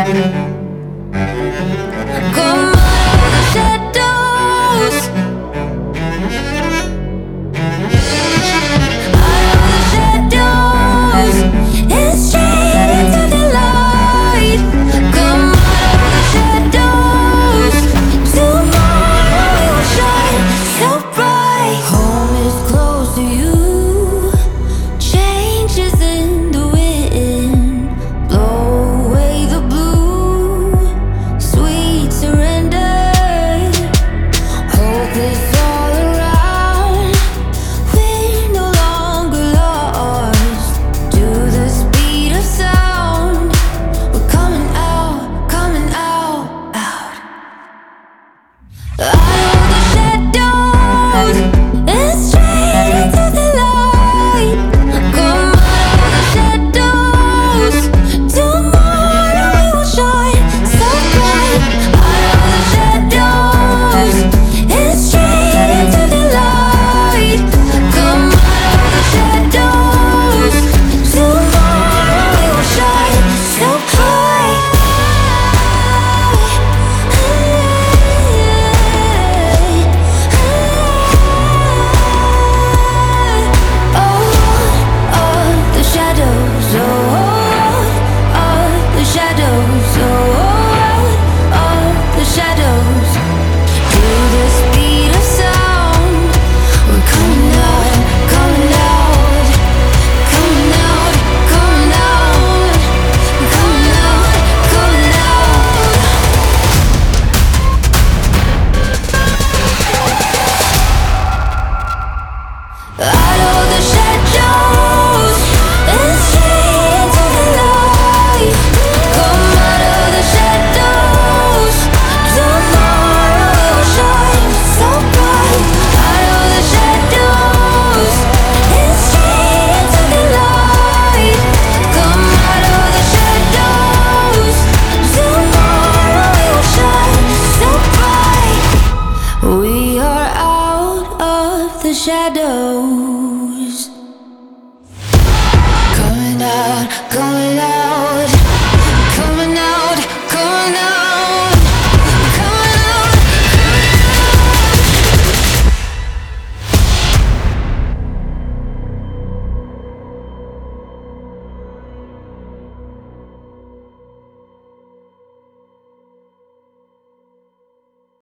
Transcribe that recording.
Come out of the shadows, out of the shadows, and straight into the light. Come out of the shadows, tomorrow we will shine so bright. Home is close to you, changes in the wind, blow away the blue, sweet surrender. Hope is all around, we're no longer lost. To the speed of sound, we're coming out, out. Out of the shadows and straight into the light. Come out of the shadows, tomorrow we will shine so bright. Out of the shadows and straight into the light. Come out of the shadows, tomorrow we will shine so bright. The shadows, the shadows, the shadows. To the speed of sound, we're coming out, coming out, coming out, coming out, coming out, coming out. Out of the shadows and straight into the light. Come out of the shadows, tomorrow we will shine so bright. Out of the shadows and straight into the light. Come out of the shadows, tomorrow we will shine so bright. We are out of the shadows. Coming out, coming